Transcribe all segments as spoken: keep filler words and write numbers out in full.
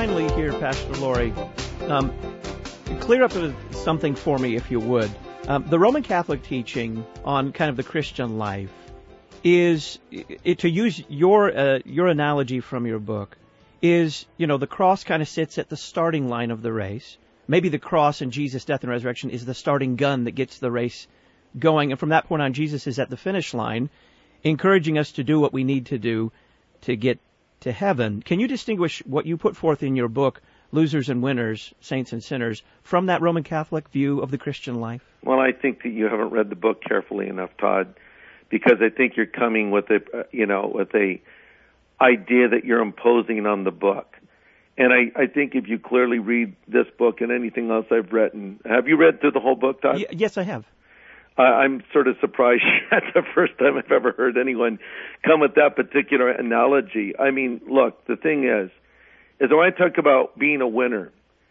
finally here, Pastor Laurie, um, clear up something for me, if you would. Um, the Roman Catholic teaching on kind of the Christian life is, it, to use your uh, your analogy from your book, is, you know, the cross kind of sits at the starting line of the race. Maybe the cross and Jesus' death and resurrection is the starting gun that gets the race going. And from that point on, Jesus is at the finish line, encouraging us to do what we need to do to get to heaven. Can you distinguish what you put forth in your book, Losers and Winners, Saints and Sinners, from that Roman Catholic view of the Christian life? Well, I think that you haven't read the book carefully enough, Todd, because I think you're coming with a, uh, you know, with a idea that you're imposing on the book. And I, I think if you clearly read this book and anything else I've written, have you read through the whole book, Todd? Y- yes, I have. Uh, I'm sort of surprised. That's the first time I've ever heard anyone come with that particular analogy. I mean, look, the thing is, is when I talk about being a winner,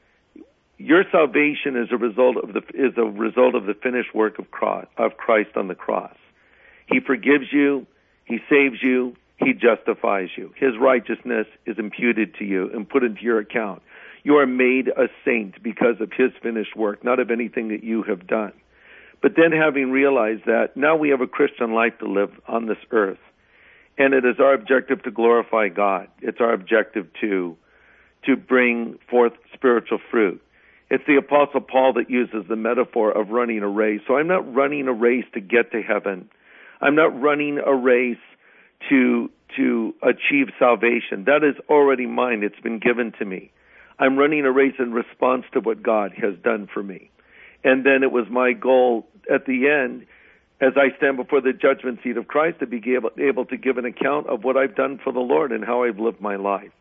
your salvation is a result of the is a result of the finished work of cross, of Christ on the cross. He forgives you, He saves you, He justifies you. His righteousness is imputed to you and put into your account. You are made a saint because of His finished work, not of anything that you have done. But then having realized that, now we have a Christian life to live on this earth. And it is our objective to glorify God. It's our objective to, to bring forth spiritual fruit. It's the Apostle Paul that uses the metaphor of running a race. So I'm not running a race to get to heaven. I'm not running a race to, to achieve salvation. That is already mine. It's been given to me. I'm running a race in response to what God has done for me. And then it was my goal at the end, as I stand before the judgment seat of Christ, to be able, able to give an account of what I've done for the Lord and how I've lived my life.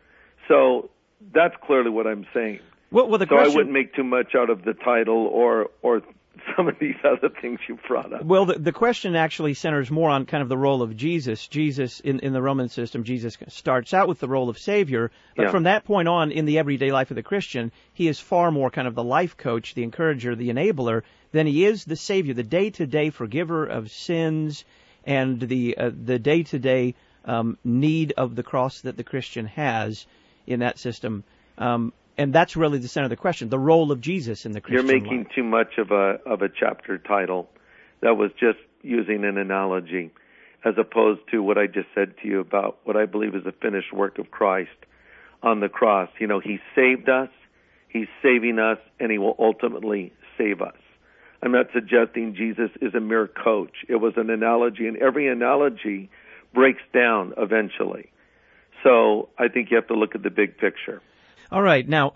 So that's clearly what I'm saying. Well, well, the so question... I wouldn't make too much out of the title or or some of these other things you brought up. Well, the, the question actually centers more on kind of the role of Jesus. Jesus, in, in the Roman system, Jesus starts out with the role of Savior, but yeah. from that point on, in the everyday life of the Christian, he is far more kind of the life coach, the encourager, the enabler, than he is the Savior, the day-to-day forgiver of sins, and the uh, the day-to-day um, need of the cross that the Christian has in that system. Um, And that's really the center of the question, the role of Jesus in the Christian life. You're making life. too much of a of a chapter title. That was just using an analogy, as opposed to what I just said to you about what I believe is the finished work of Christ on the cross. You know, He saved us, He's saving us, and He will ultimately save us. I'm not suggesting Jesus is a mere coach. It was an analogy, and every analogy breaks down eventually. So I think you have to look at the big picture. All right. Now,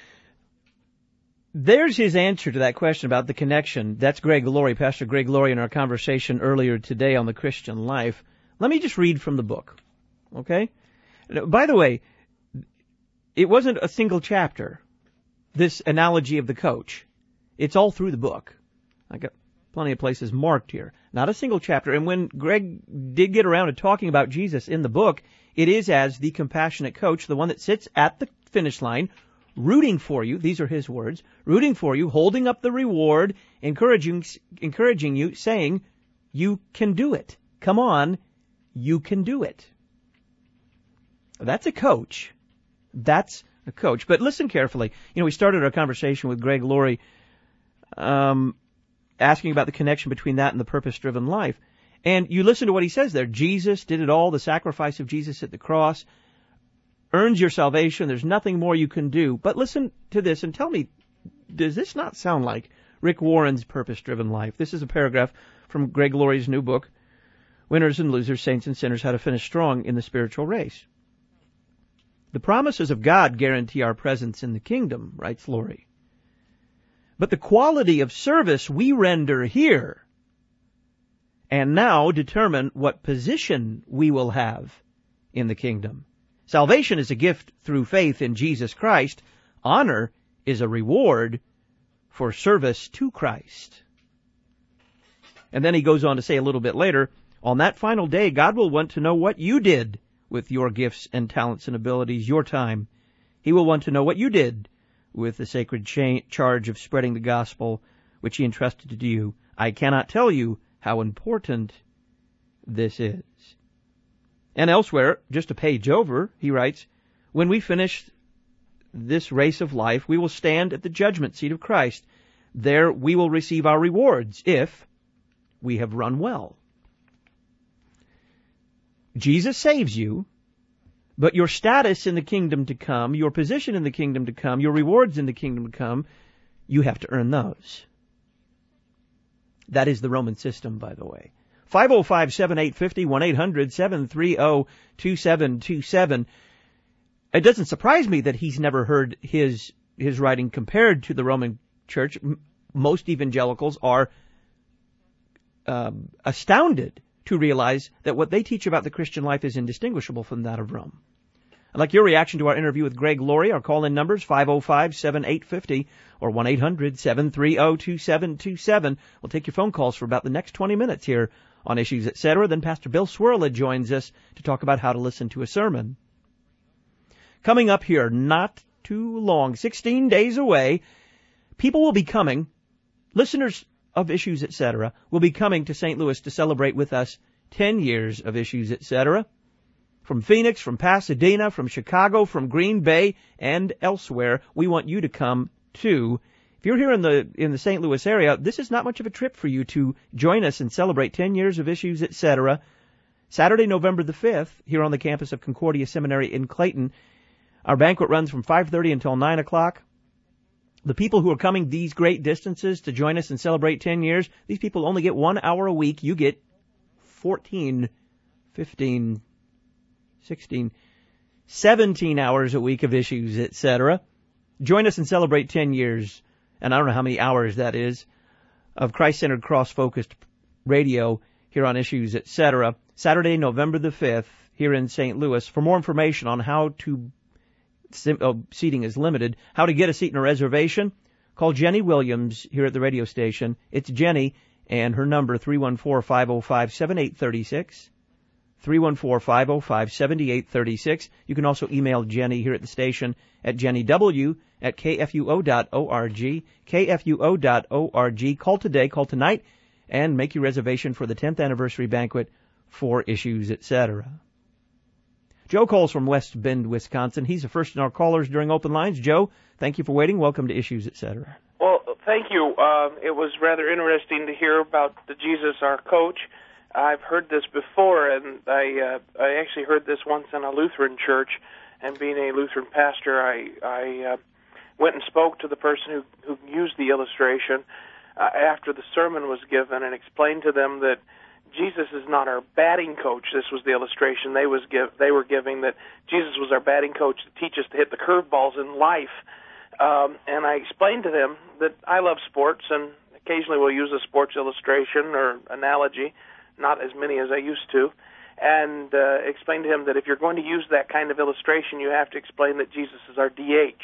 there's his answer to that question about the connection. That's Greg Laurie, Pastor Greg Laurie, in our conversation earlier today on the Christian life. Let me just read from the book, okay? By the way, it wasn't a single chapter, this analogy of the coach. It's all through the book. I got plenty of places marked here. Not a single chapter. And when Greg did get around to talking about Jesus in the book, it is as the compassionate coach, the one that sits at the finish line, rooting for you, these are his words, rooting for you, holding up the reward, encouraging encouraging you, saying, you can do it. Come on, you can do it. That's a coach. That's a coach. But listen carefully. You know, we started our conversation with Greg Laurie um, asking about the connection between that and the purpose-driven life. And you listen to what he says there. Jesus did it all, the sacrifice of Jesus at the cross earns your salvation. There's nothing more you can do. But listen to this and tell me, does this not sound like Rick Warren's purpose-driven life? This is a paragraph from Greg Laurie's new book, Winners and Losers, Saints and Sinners, How to Finish Strong in the Spiritual Race. The promises of God guarantee our presence in the kingdom, writes Laurie. But the quality of service we render here and now determine what position we will have in the kingdom. Salvation is a gift through faith in Jesus Christ. Honor is a reward for service to Christ. And then he goes on to say a little bit later, on that final day, God will want to know what you did with your gifts and talents and abilities, your time. He will want to know what you did with the sacred cha- charge of spreading the gospel, which he entrusted to you. I cannot tell you how important this is. And elsewhere, just a page over, he writes, when we finish this race of life, we will stand at the judgment seat of Christ. There we will receive our rewards if we have run well. Jesus saves you, but your status in the kingdom to come, your position in the kingdom to come, your rewards in the kingdom to come, you have to earn those. That is the Roman system, by the way. five oh five, seven eight five oh, one eight hundred, seven three oh, two seven two seven. It doesn't surprise me that he's never heard his his writing compared to the Roman Church. M- most evangelicals are um, astounded to realize that what they teach about the Christian life is indistinguishable from that of Rome. I'd like your reaction to our interview with Greg Laurie. Our call-in numbers, five oh five, seven eight five oh or one eight hundred, seven three oh, two seven two seven. We'll take your phone calls for about the next twenty minutes here on Issues, et cetera. Then Pastor Bill Swirla joins us to talk about how to listen to a sermon. Coming up here, not too long, sixteen days away, people will be coming, listeners of Issues, et cetera, will be coming to Saint Louis to celebrate with us ten years of Issues, et cetera. From Phoenix, from Pasadena, from Chicago, from Green Bay, and elsewhere, we want you to come too. If you're here in the in the Saint Louis area, this is not much of a trip for you to join us and celebrate ten years of Issues, et cetera. Saturday, November the fifth, here on the campus of Concordia Seminary in Clayton. Our banquet runs from five thirty until nine o'clock. The people who are coming these great distances to join us and celebrate ten years, these people only get one hour a week. You get fourteen, fifteen, sixteen, seventeen hours a week of Issues, et cetera. Join us and celebrate ten years, and I don't know how many hours that is, of Christ-centered, cross-focused radio here on Issues, et cetera. Saturday, November the fifth, here in Saint Louis. For more information on how to Sim- oh, seating is limited. How to get a seat in a reservation? Call Jenny Williams here at the radio station. It's Jenny, and her number, three one four, five oh five, seven eight three six. three one four, five oh five, seven eight three six. You can also email Jenny here at the station at jennyw at k f u o dot org, k f u o dot org. Call today, call tonight, and make your reservation for the tenth anniversary banquet for Issues, et cetera. Joe calls from West Bend, Wisconsin. He's the first in our callers during open lines. Joe, thank you for waiting. Welcome to Issues, et cetera. Well, thank you. Uh, it was rather interesting to hear about the Jesus, our coach. I've heard this before, and I uh, I actually heard this once in a Lutheran church. And being a Lutheran pastor, I I uh, went and spoke to the person who, who used the illustration uh, after the sermon was given and explained to them that Jesus is not our batting coach. This was the illustration they was give they were giving, that Jesus was our batting coach to teach us to hit the curveballs in life. Um, and I explained to them that I love sports, and occasionally we'll use a sports illustration or analogy, not as many as I used to, and uh, explained to him that if you're going to use that kind of illustration, you have to explain that Jesus is our D H.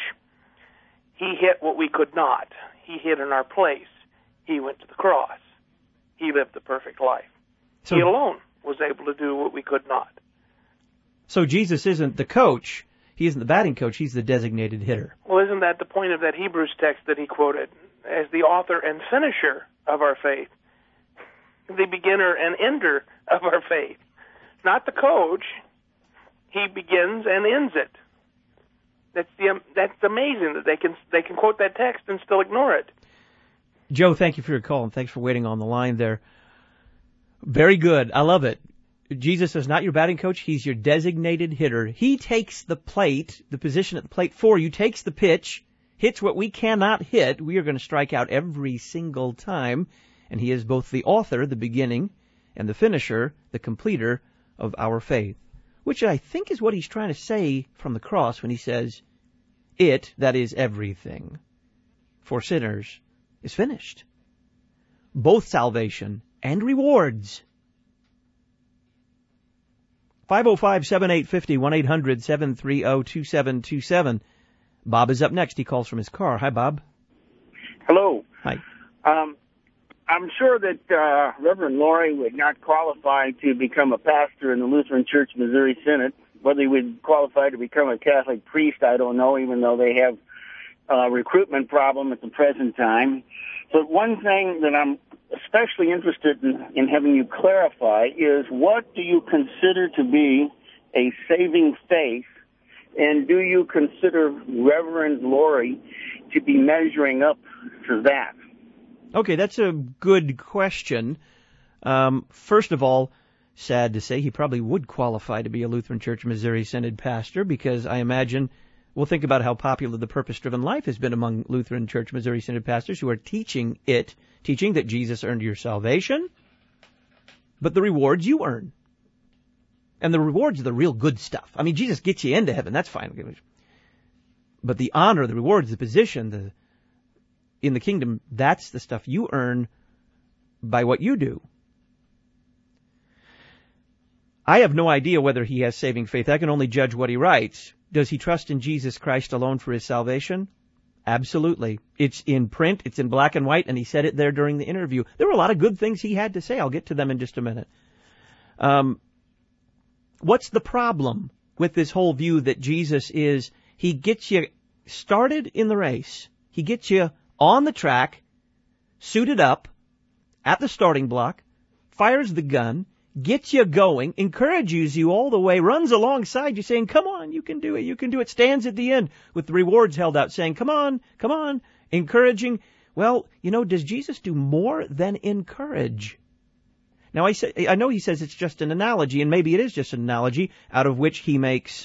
He hit what we could not. He hit in our place. He went to the cross. He lived the perfect life. So, he alone was able to do what we could not. So Jesus isn't the coach. He isn't the batting coach. He's the designated hitter. Well, isn't that the point of that Hebrews text that he quoted? As the author and finisher of our faith. The beginner and ender of our faith. Not the coach. He begins and ends it. That's the that's amazing that they can they can quote that text and still ignore it. Joe, thank you for your call, and thanks for waiting on the line there. Very good. I love it. Jesus is not your batting coach. He's your designated hitter. He takes the plate, the position at the plate for you, takes the pitch, hits what we cannot hit. We are going to strike out every single time. And he is both the author, the beginning, and the finisher, the completer of our faith. Which I think is what he's trying to say from the cross when he says, it, that is everything, for sinners, is finished. Both salvation and rewards. five oh five, seven eight five oh, one eight hundred, seven three oh, two seven two seven. Bob is up next. He calls from his car. Hi, Bob. Hello. Hi. Um, I'm sure that uh, Reverend Laurie would not qualify to become a pastor in the Lutheran Church Missouri Synod. Whether he would qualify to become a Catholic priest, I don't know, even though they have a recruitment problem at the present time. But one thing that I'm especially interested in, in having you clarify is, what do you consider to be a saving faith, And do you consider Reverend Laurie to be measuring up to that? Okay, that's a good question. Um, first of all, sad to say, he probably would qualify to be a Lutheran Church Missouri Synod pastor, because I imagine, we'll think about how popular the purpose-driven life has been among Lutheran Church Missouri Synod pastors who are teaching it, teaching that Jesus earned your salvation, but the rewards you earn. And the rewards are the real good stuff. I mean, Jesus gets you into heaven, that's fine. But the honor, the rewards, the position, the in the kingdom, that's the stuff you earn by what you do. I have no idea whether he has saving faith. I can only judge what he writes. Does he trust in Jesus Christ alone for his salvation? Absolutely. It's in print, it's in black and white, and he said it there during the interview. There were a lot of good things he had to say. I'll get to them in just a minute. Um, what's the problem with this whole view that Jesus is, he gets you started in the race. He gets you on the track, suited up, at the starting block, fires the gun, gets you going, encourages you all the way, runs alongside you saying, come on, you can do it, you can do it, stands at the end with the rewards held out saying, come on, come on, encouraging. Well, you know, does Jesus do more than encourage? Now, I say, I know he says it's just an analogy, and maybe it is just an analogy out of which he makes,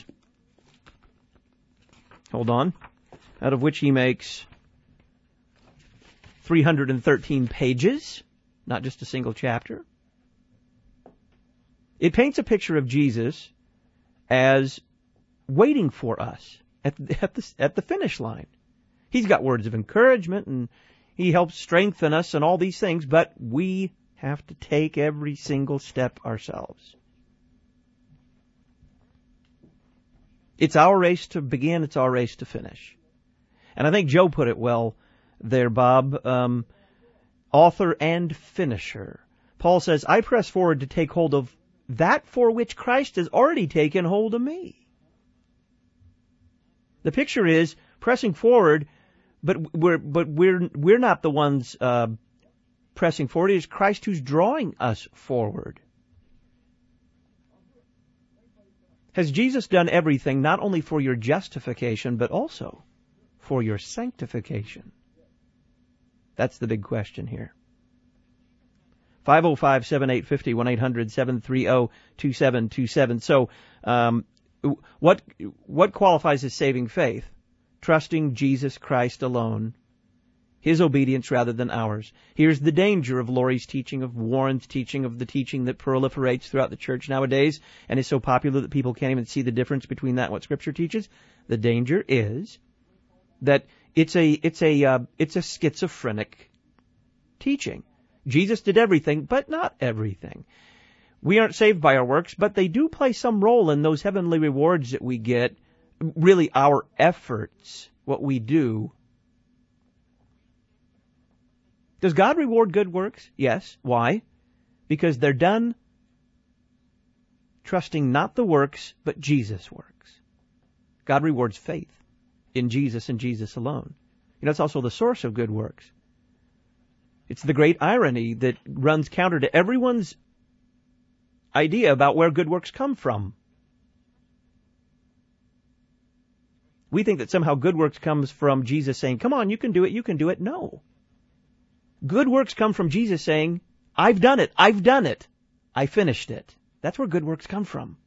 hold on, out of which he makes three hundred thirteen pages, not just a single chapter. It paints a picture of Jesus as waiting for us at the, at the, at the finish line. He's got words of encouragement, and he helps strengthen us and all these things, but we have to take every single step ourselves. It's our race to begin, it's our race to finish. And I think Joe put it well there, Bob, um, author and finisher. Paul says, I press forward to take hold of that for which Christ has already taken hold of me. The picture is pressing forward, but we're but we're we're not the ones uh, pressing forward. It is Christ who's drawing us forward. Has Jesus done everything not only for your justification, but also for your sanctification? That's the big question here. five oh five, seven eight five oh, one eight hundred, seven three oh, two seven two seven. So, um, what what qualifies as saving faith? Trusting Jesus Christ alone, his obedience rather than ours. Here's the danger of Laurie's teaching, of Warren's teaching, of the teaching that proliferates throughout the church nowadays and is so popular that people can't even see the difference between that and what Scripture teaches. The danger is that it's a it's a uh, it's a schizophrenic teaching. Jesus did everything, but not everything. We aren't saved by our works, but they do play some role in those heavenly rewards that we get. Really, our efforts, what we do. Does God reward good works? Yes. Why? Because they're done trusting not the works, but Jesus' works. God rewards faith in Jesus and Jesus alone. You know, it's also the source of good works. It's the great irony that runs counter to everyone's idea about where good works come from. We think that somehow good works comes from Jesus saying, come on, you can do it, you can do it. No. Good works come from Jesus saying, I've done it, I've done it, I finished it. That's where good works come from.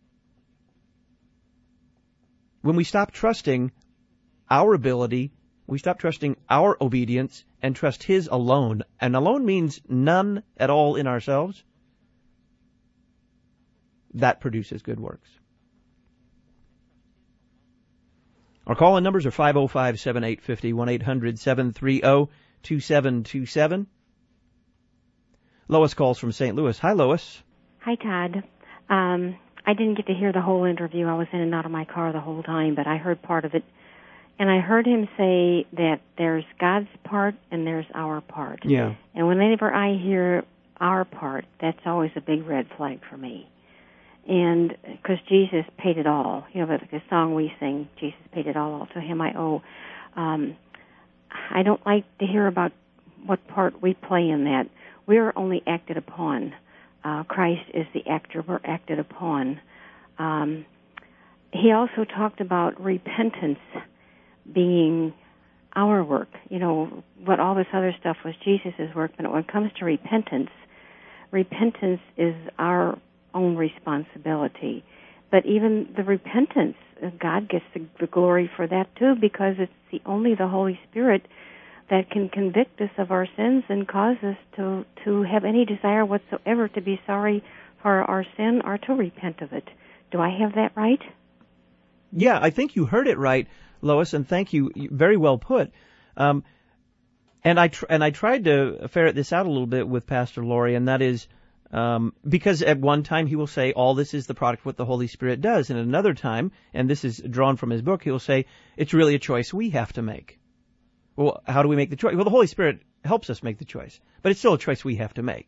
When we stop trusting our ability, we stop trusting our obedience and trust His alone. And alone means none at all in ourselves. That produces good works. Our call-in numbers are five oh five, seven eight five oh, one eight hundred, seven three oh, two seven two seven. Lois calls from Saint Louis. Hi, Lois. Hi, Todd. Um, I didn't get to hear the whole interview. I was in and out of my car the whole time, but I heard part of it. And I heard him say that there's God's part and there's our part. Yeah. And whenever I hear our part, that's always a big red flag for me. And because Jesus paid it all. You know, the song we sing, Jesus paid it all, to Him I owe. Um, I don't like to hear about what part we play in that. We are only acted upon. Uh, Christ is the actor. We're acted upon. Um, he also talked about repentance being our work. You know, what all this other stuff was Jesus' work, but when it comes to repentance, repentance is our own responsibility. But even the repentance, God gets the, the glory for that too, because it's the only the Holy Spirit that can convict us of our sins and cause us to, to have any desire whatsoever to be sorry for our sin or to repent of it. Do I have that right? Yeah, I think you heard it right, Lois, and thank you. Very well put. Um, and I tr- and I tried to ferret this out a little bit with Pastor Laurie, and that is um, because at one time he will say, all this is the product of what the Holy Spirit does, and at another time, and this is drawn from his book, he will say, it's really a choice we have to make. Well, how do we make the choice? Well, the Holy Spirit helps us make the choice, but it's still a choice we have to make.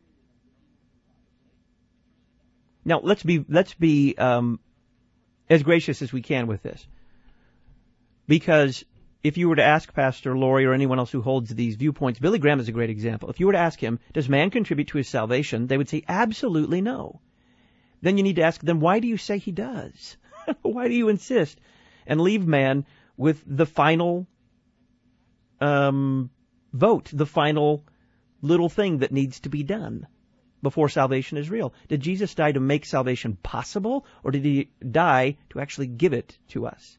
Now, let's be let's be um, as gracious as we can with this, because if you were to ask Pastor Laurie or anyone else who holds these viewpoints, Billy Graham is a great example. If you were to ask him, does man contribute to his salvation? They would say, absolutely no. Then you need to ask them, why do you say he does? Why do you insist? And leave man with the final um, vote, the final little thing that needs to be done before salvation is real. Did Jesus die to make salvation possible, or did he die to actually give it to us?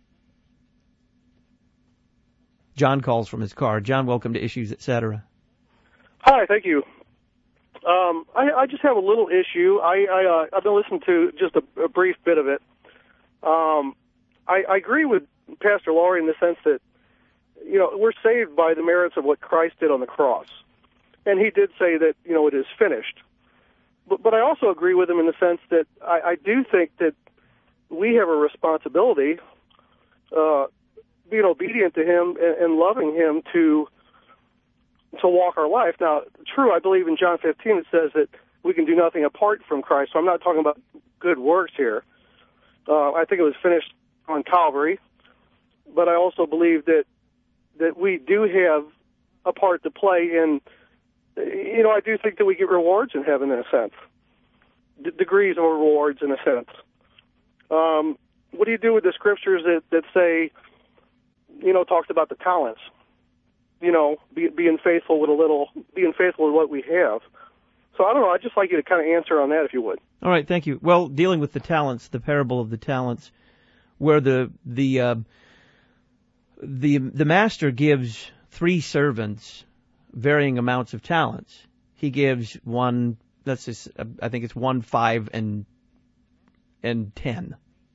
John calls from his car. John, welcome to Issues, et cetera. Hi, thank you. Um, I, I just have a little issue. I, I, uh, I've been listening to just a, a brief bit of it. Um, I, I agree with Pastor Laurie in the sense that, you know, we're saved by the merits of what Christ did on the cross. And he did say that, you know, it is finished. But, but I also agree with him in the sense that I, I do think that we have a responsibility, uh, being obedient to him and, and loving him to to walk our life. Now, true, I believe in John fifteen it says that we can do nothing apart from Christ. So I'm not talking about good works here. Uh, I think it was finished on Calvary. But I also believe that that we do have a part to play in, you know, I do think that we get rewards in heaven in a sense. D- degrees of rewards in a sense. Um, what do you do with the scriptures that, that say, you know, talks about the talents, you know, be, being faithful with a little, being faithful with what we have. So I don't know, I'd just like you to kind of answer on that if you would. All right, thank you. Well, dealing with the talents, the parable of the talents, where the the uh, the the master gives three servants varying amounts of talents. He gives one, let's just, I think it's one, five, and and ten.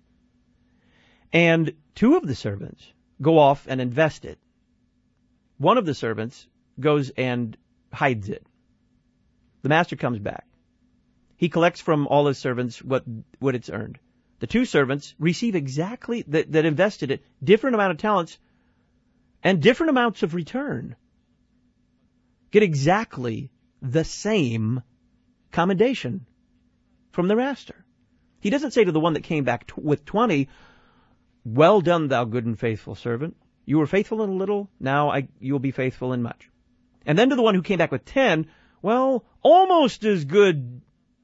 And two of the servants go off and invest it. One of the servants goes and hides it. The master comes back. He collects from all his servants what what it's earned. The two servants receive exactly, that, that invested it, different amount of talents and different amounts of return. Get exactly the same commendation from the master. He doesn't say to the one that came back t- with twenty, well done, thou good and faithful servant. You were faithful in a little, now I, you will be faithful in much. And then to the one who came back with ten, well, almost as good,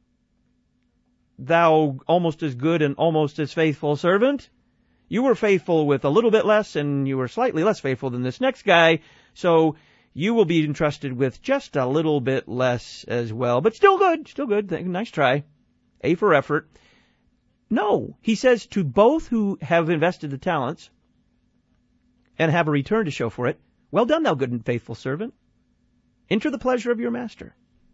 thou almost as good and almost as faithful servant. You were faithful with a little bit less, and you were slightly less faithful than this next guy, so you will be entrusted with just a little bit less as well. But still good, still good. Nice try. A for effort. No, he says to both who have invested the talents and have a return to show for it, well done, thou good and faithful servant. Enter the pleasure of your master.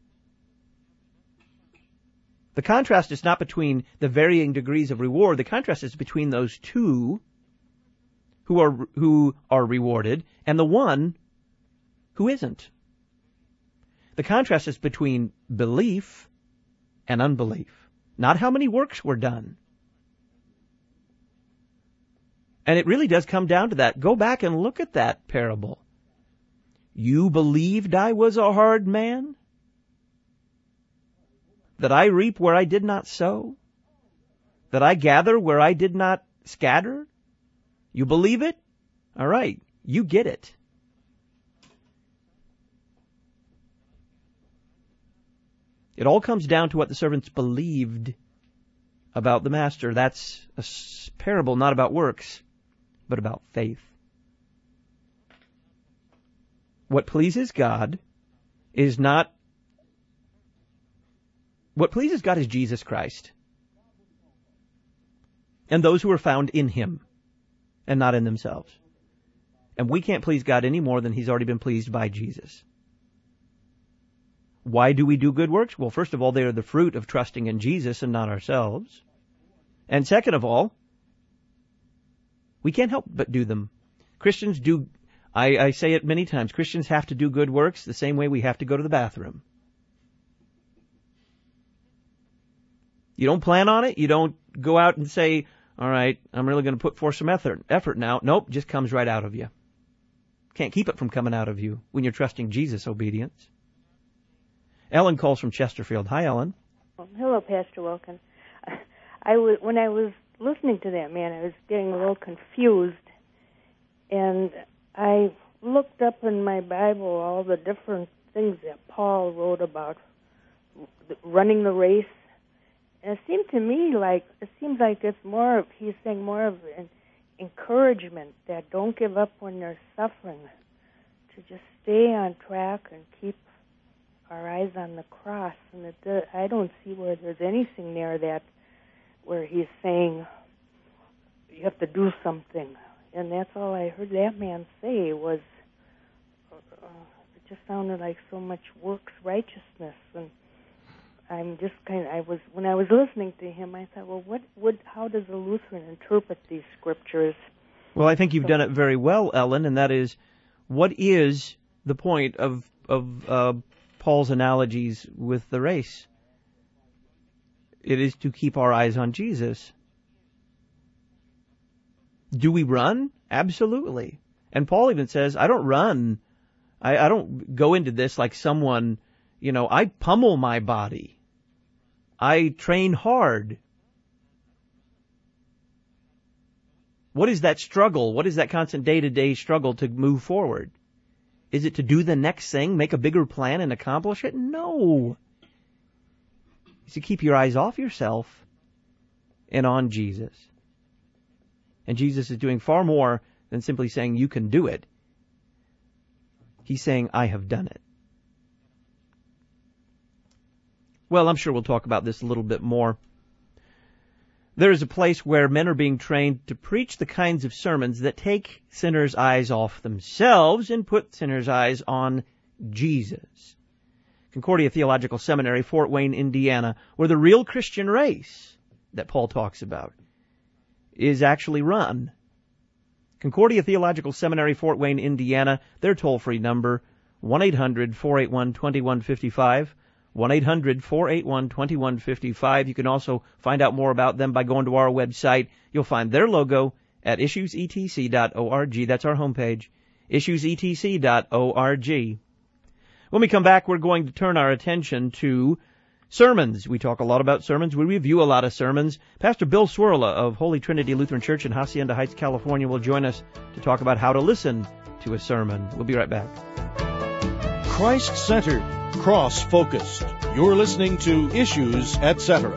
The contrast is not between the varying degrees of reward. The contrast is between those two who are who are rewarded and the one who isn't. The contrast is between belief and unbelief, not how many works were done. And it really does come down to that. Go back and look at that parable. You believed I was a hard man? That I reap where I did not sow? That I gather where I did not scatter? You believe it? All right, you get it. It all comes down to what the servants believed about the Master. That's a parable not about works, but about faith. What pleases God is not... What pleases God is Jesus Christ. And those who are found in Him, and not in themselves. And we can't please God any more than He's already been pleased by Jesus. Why do we do good works? Well, first of all, they are the fruit of trusting in Jesus and not ourselves. And second of all, we can't help but do them. Christians do, I, I say it many times, Christians have to do good works the same way we have to go to the bathroom. You don't plan on it. You don't go out and say, all right, I'm really going to put forth some effort, effort now. Nope, just comes right out of you. Can't keep it from coming out of you when you're trusting Jesus' obedience. Ellen calls from Chesterfield. Hi, Ellen. Oh, hello, Pastor Wilkin. I was, when I was listening to that man, I was getting a little confused, and I looked up in my Bible all the different things that Paul wrote about running the race. And it seemed to me like it seems like it's more of, he's saying more of an encouragement that don't give up when you're suffering, to just stay on track and keep our eyes on the cross. And it, I don't see where there's anything there that where he's saying you have to do something. And that's all I heard that man say was uh, it just sounded like so much works righteousness. And I'm just kind of, I was, when I was listening to him, I thought, well, what would, how does a Lutheran interpret these scriptures? Well, I think you've so, done it very well, Ellen, and that is, what is the point of, of uh, Paul's analogies with the race? It is to keep our eyes on Jesus. Do we run? Absolutely. And Paul even says, I don't run. I, I don't go into this like someone, you know, I pummel my body. I train hard. What is that struggle? What is that constant day-to-day struggle to move forward? Is it to do the next thing, make a bigger plan and accomplish it? No. It's to keep your eyes off yourself and on Jesus. And Jesus is doing far more than simply saying you can do it. He's saying, I have done it. Well, I'm sure we'll talk about this a little bit more. There is a place where men are being trained to preach the kinds of sermons that take sinners' eyes off themselves and put sinners' eyes on Jesus. Concordia Theological Seminary, Fort Wayne, Indiana, where the real Christian race that Paul talks about is actually run. Concordia Theological Seminary, Fort Wayne, Indiana, their toll-free number, one eight hundred four eight one two one five five, one eight hundred four eight one two one five five. You can also find out more about them by going to our website. You'll find their logo at issues e t c dot org. That's our homepage, issues e t c dot org. When we come back, we're going to turn our attention to sermons. We talk a lot about sermons. We review a lot of sermons. Pastor Bill Swirla of Holy Trinity Lutheran Church in Hacienda Heights, California, will join us to talk about how to listen to a sermon. We'll be right back. Christ-centered, cross-focused. You're listening to Issues, et cetera.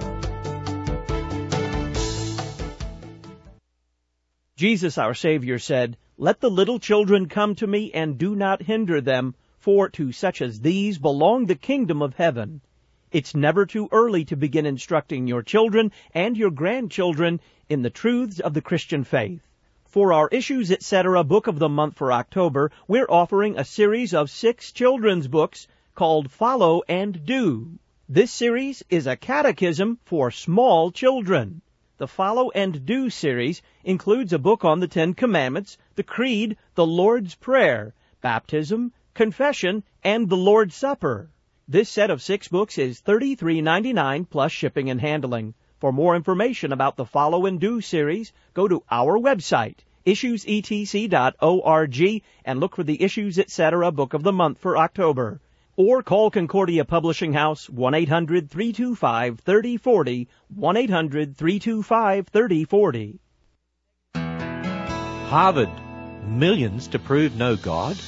Jesus, our Savior, said, "Let the little children come to me, and do not hinder them, for to such as these belong the kingdom of heaven." It's never too early to begin instructing your children and your grandchildren in the truths of the Christian faith. For our Issues, et cetera book of the month for October, we're offering a series of six children's books called Follow and Do. This series is a catechism for small children. The Follow and Do series includes a book on the Ten Commandments, the Creed, the Lord's Prayer, baptism, confession, and the Lord's Supper. This set of six books is thirty-three ninety-nine plus shipping and handling. For more information about the Follow and Do series, go to our website, issues e t c dot org, and look for the Issues, et cetera book of the month for October. Or call Concordia Publishing House, one eight hundred three two five three oh four oh, one eight hundred three two five three oh four oh. Harvard, millions to prove no God?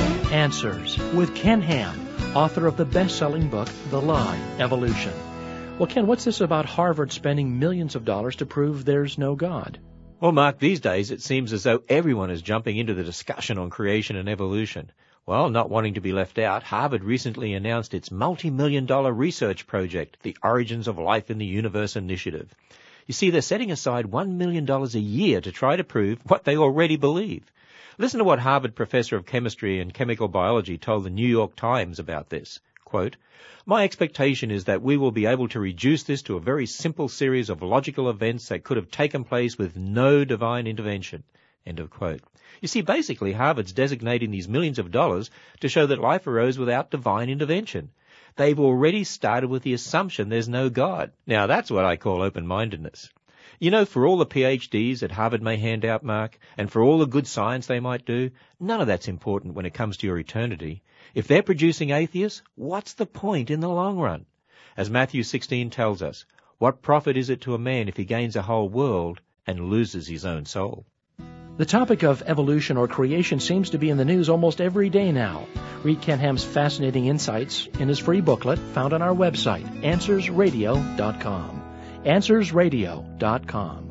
Answers with Ken Ham, author of the best-selling book, The Lie, Evolution. Well, Ken, what's this about Harvard spending millions of dollars to prove there's no God? Well, Mark, these days it seems as though everyone is jumping into the discussion on creation and evolution. Well, not wanting to be left out, Harvard recently announced its multi-million dollar research project, the Origins of Life in the Universe Initiative. You see, they're setting aside one million dollars a year to try to prove what they already believe. Listen to what Harvard professor of chemistry and chemical biology told the New York Times about this. Quote, "My expectation is that we will be able to reduce this to a very simple series of logical events that could have taken place with no divine intervention." End of quote. You see, basically, Harvard's designating these millions of dollars to show that life arose without divine intervention. They've already started with the assumption there's no God. Now, that's what I call open-mindedness. You know, for all the P H Ds that Harvard may hand out, Mark, and for all the good science they might do, none of that's important when it comes to your eternity. If they're producing atheists, what's the point in the long run? As Matthew sixteen tells us, what profit is it to a man if he gains a whole world and loses his own soul? The topic of evolution or creation seems to be in the news almost every day now. Read Ken Ham's fascinating insights in his free booklet found on our website, answers radio dot com. answers radio dot com.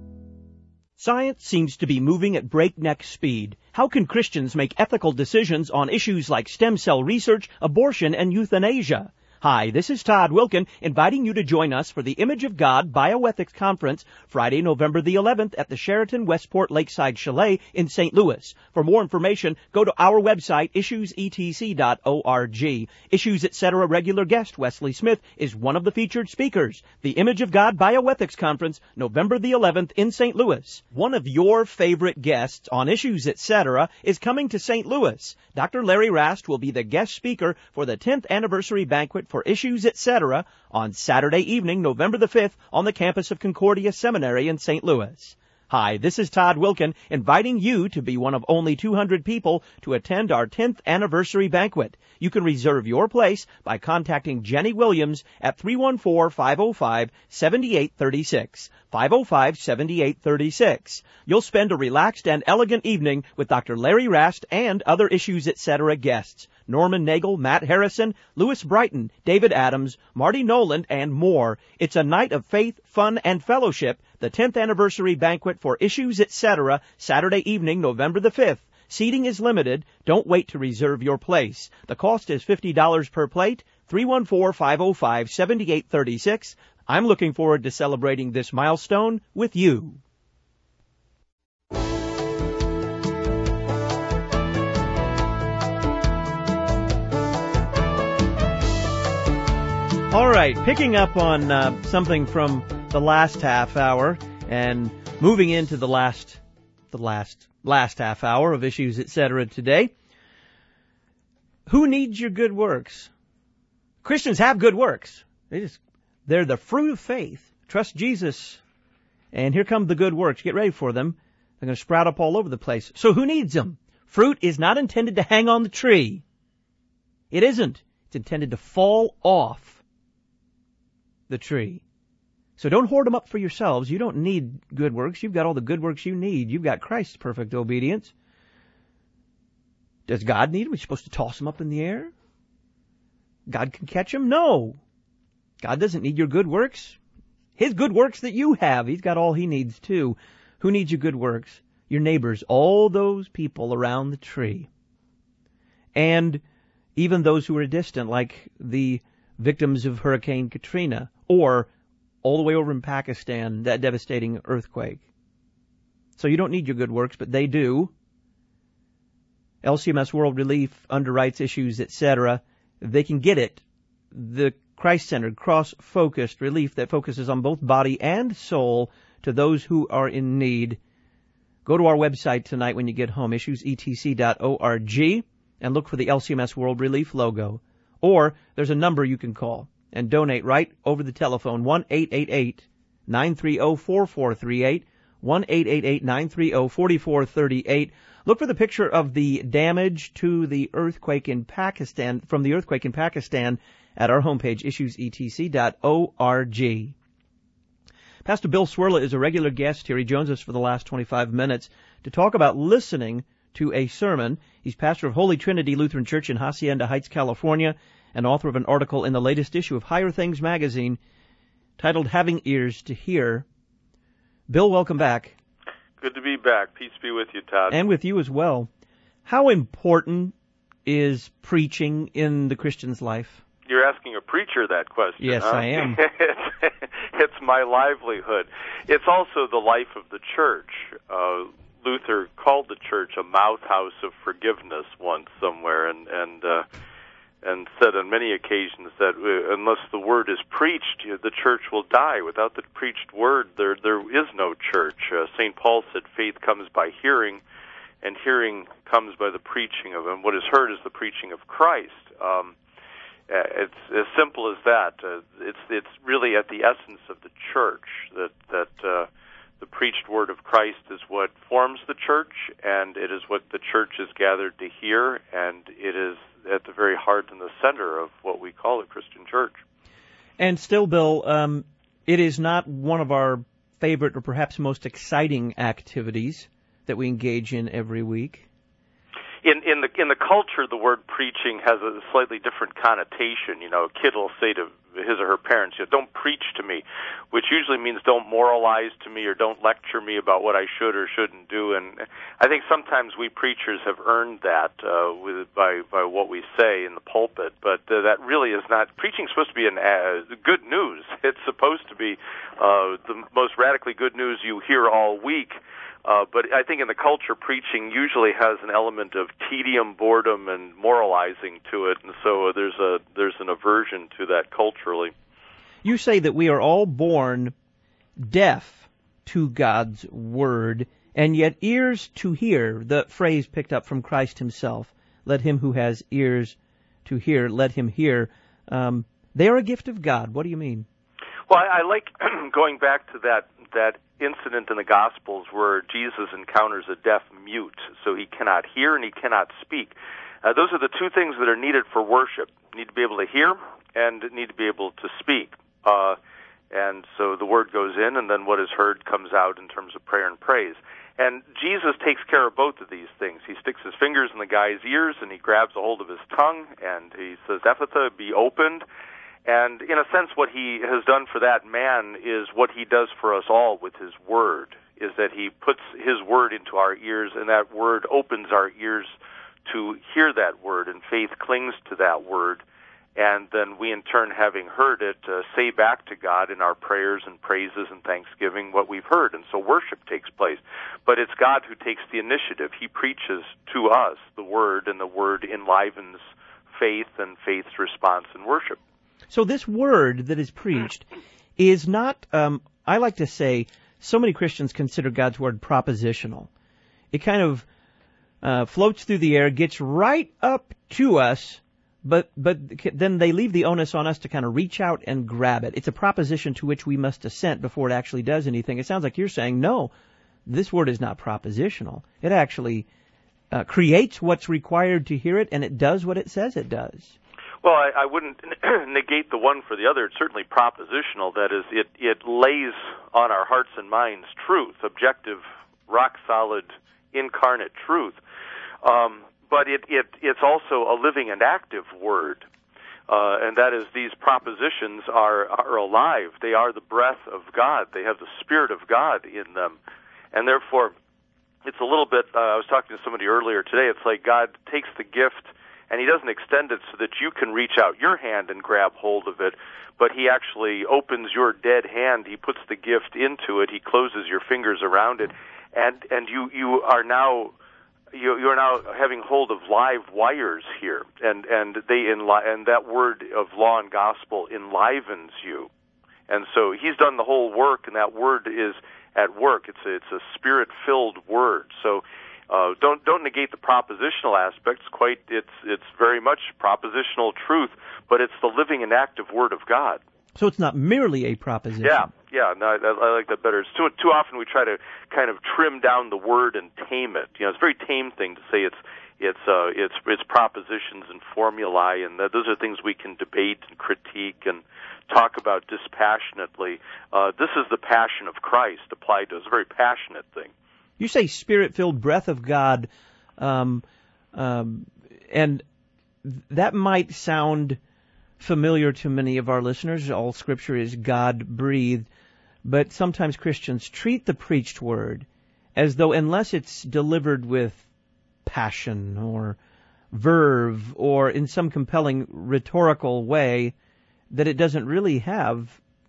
Science seems to be moving at breakneck speed. How can Christians make ethical decisions on issues like stem cell research, abortion, and euthanasia? Hi, this is Todd Wilkin, inviting you to join us for the Image of God Bioethics Conference, Friday, November the eleventh at the Sheraton Westport Lakeside Chalet in Saint Louis. For more information, go to our website, issues e t c dot org. Issues Etc. regular guest Wesley Smith is one of the featured speakers. The Image of God Bioethics Conference, November the eleventh in Saint Louis. One of your favorite guests on Issues Etc. is coming to Saint Louis. Doctor Larry Rast will be the guest speaker for the tenth anniversary banquet for Issues Etc. on Saturday evening, November the fifth, on the campus of Concordia Seminary in Saint Louis. Hi, this is Todd Wilkin, inviting you to be one of only two hundred people to attend our tenth anniversary banquet. You can reserve your place by contacting Jenny Williams at three one four, five oh five, seven eight three six, five oh five, seven eight three six. You'll spend a relaxed and elegant evening with Doctor Larry Rast and other Issues Etc. guests. Norman Nagel, Matt Harrison, Louis Brighton, David Adams, Marty Noland, and more. It's a night of faith, fun, and fellowship, the tenth anniversary banquet for Issues Etc., Saturday evening, November the fifth. Seating is limited. Don't wait to reserve your place. The cost is fifty dollars per plate, three one four, five oh five, seven eight three six. I'm looking forward to celebrating this milestone with you. All right, picking up on uh, something from the last half hour and moving into the last, the last, last half hour of Issues Etc. today. Who needs your good works? Christians have good works. They just, they're the fruit of faith. Trust Jesus, and here come the good works. Get ready for them. They're going to sprout up all over the place. So who needs them? Fruit is not intended to hang on the tree. It isn't. It's intended to fall off the tree. So don't hoard them up for yourselves. You don't need good works. You've got all the good works you need. You've got Christ's perfect obedience. Does God need them? Are you supposed to toss them up in the air? God can catch them? No. God doesn't need your good works. His good works that you have, He's got all He needs too. Who needs your good works? Your neighbors, all those people around the tree. And even those who are distant, like the victims of Hurricane Katrina, or all the way over in Pakistan, that devastating earthquake. So you don't need your good works, but they do. L C M S World Relief underwrites Issues Etc. They can get it. The Christ-centered, cross-focused relief that focuses on both body and soul to those who are in need. Go to our website tonight when you get home, issues e t c dot org, and look for the L C M S World Relief logo. Or there's a number you can call and donate right over the telephone, one eight eight eight, nine three zero, four four three eight, one eight eight eight, nine three zero, four four three eight. Look for the picture of the damage to the earthquake in Pakistan, from the earthquake in Pakistan at our homepage, issues e t c dot org. Pastor Bill Swirla is a regular guest here. He joins us for the last twenty-five minutes to talk about listening to a sermon. He's pastor of Holy Trinity Lutheran Church in Hacienda Heights, California, and author of an article in the latest issue of Higher Things magazine. titled Having Ears to Hear. Bill, welcome back. Good to be back. Peace be with you, Todd. And with you as well. How important is preaching in the Christian's life? You're asking a preacher that question. Yes, huh? I am. it's, it's my livelihood. It's also the life of the church. Uh, Luther called the church a mouth house of forgiveness once somewhere, and and uh, and said on many occasions that uh, unless the word is preached, you know, the church will die. Without the preached word, there there is no church. Uh, Saint Paul said, "Faith comes by hearing, and hearing comes by the preaching of him. What is heard is the preaching of Christ." Um, it's as simple as that. Uh, it's it's really at the essence of the church that that uh, the preached word of Christ is what forms the church, and it is what the church is gathered to hear, and it is at the very heart and the center of what we call a Christian church. And still, Bill, um, it is not one of our favorite or perhaps most exciting activities that we engage in every week. In in the in the culture, the word preaching has a slightly different connotation. You know, a kid will say to his or her parents, you know, "Don't preach to me," which usually means don't moralize to me or don't lecture me about what I should or shouldn't do. And I think sometimes we preachers have earned that uh, with by by what we say in the pulpit. But uh, that really is not. Preaching is supposed to be an uh, good news. It's supposed to be uh, the most radically good news you hear all week. Uh, but I think in the culture, preaching usually has an element of tedium, boredom, and moralizing to it, and so there's a there's an aversion to that culturally. You say that we are all born deaf to God's word, and yet ears to hear, the phrase picked up from Christ himself, let him who has ears to hear, let him hear. Um, they are a gift of God. What do you mean? Well, I, I like going back to that that incident in the Gospels where Jesus encounters a deaf mute, so he cannot hear and he cannot speak. Uh, those are the two things that are needed for worship. You need to be able to hear and need to be able to speak. Uh, and so the word goes in, and then what is heard comes out in terms of prayer and praise. And Jesus takes care of both of these things. He sticks his fingers in the guy's ears, and he grabs a hold of his tongue, and he says, "Ephphatha, be opened." And in a sense, what he has done for that man is what he does for us all with his word, is that he puts his word into our ears, and that word opens our ears to hear that word, and faith clings to that word. And then we, in turn, having heard it, uh, say back to God in our prayers and praises and thanksgiving what we've heard. And so worship takes place. But it's God who takes the initiative. He preaches to us the word, and the word enlivens faith and faith's response in worship. So this word that is preached is not, um, I like to say, so many Christians consider God's word propositional. It kind of uh, floats through the air, gets right up to us, but but then they leave the onus on us to kind of reach out and grab it. It's a proposition to which we must assent before it actually does anything. It sounds like you're saying, no, this word is not propositional. It actually uh, creates what's required to hear it, and it does what it says it does. Well, I, I wouldn't negate the one for the other. It's certainly propositional. That is, it, it lays on our hearts and minds truth, objective, rock-solid, incarnate truth. Um, but it, it, it's also a living and active word. Uh, and that is, these propositions are, are alive. They are the breath of God. They have the Spirit of God in them. And therefore, it's a little bit, uh, I was talking to somebody earlier today, it's like God takes the gift and he doesn't extend it so that you can reach out your hand and grab hold of it, but he actually opens your dead hand. He puts the gift into it. He closes your fingers around it, and and you you are now you you are now having hold of live wires here, and and they enli- and that word of law and gospel enlivens you, and so he's done the whole work, and that word is at work. It's a, it's a spirit-filled word. So. Uh, don't don't negate the propositional aspects. Quite, it's it's very much propositional truth, but it's the living and active Word of God. So it's not merely a proposition. Yeah, yeah. No, I, I like that better. It's too too often we try to kind of trim down the word and tame it. You know, it's a very tame thing to say it's it's uh, it's it's propositions and formulae, and that those are things we can debate and critique and talk about dispassionately. Uh, this is the passion of Christ applied to us. It's a very passionate thing. You say Spirit-filled breath of God, um, um, and that might sound familiar to many of our listeners. All Scripture is God-breathed. But sometimes Christians treat the preached word as though unless it's delivered with passion or verve or in some compelling rhetorical way, that it doesn't really have,